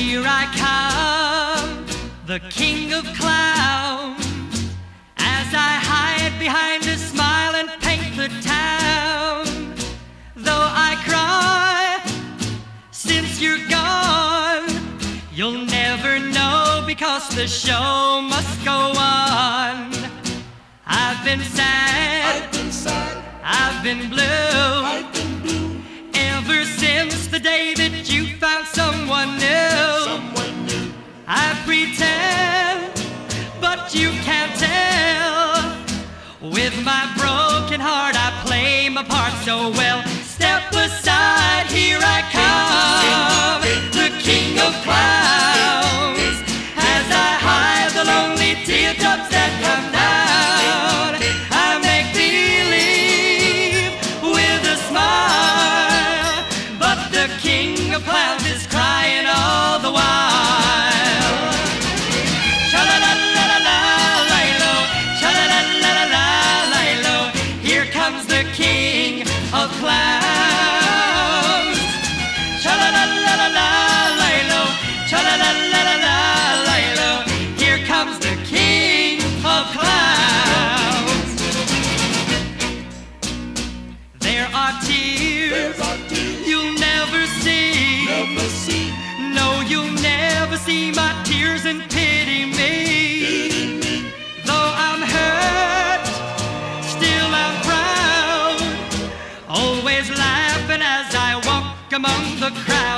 Here I come, the king of clowns, as I hide behind a smile and paint the town. Though I cry, since you're gone, you'll never know because the show must go on. I've been sad, I've been blue, ever since the day that you found someone new. I pretend, but you can't tell. With my broken heart I play my part so well. Step aside, here I come, the king of clowns, as I hide the lonely teardrops that come down. I make believe with a smile, but the king of clowns is crying all the while. Cha-la-la-la-la-la-lilo, cha-la-la-la-la-la-lilo, here comes the king of clowns. Cha-la-la-la-la-la-lilo, cha-la-la-la-la-la-lilo, here comes the king of clowns. There are tears you'll never see. No, you'll never see my tears and pity me. Though I'm hurt, still I'm proud, always laughing as I walk among the crowd.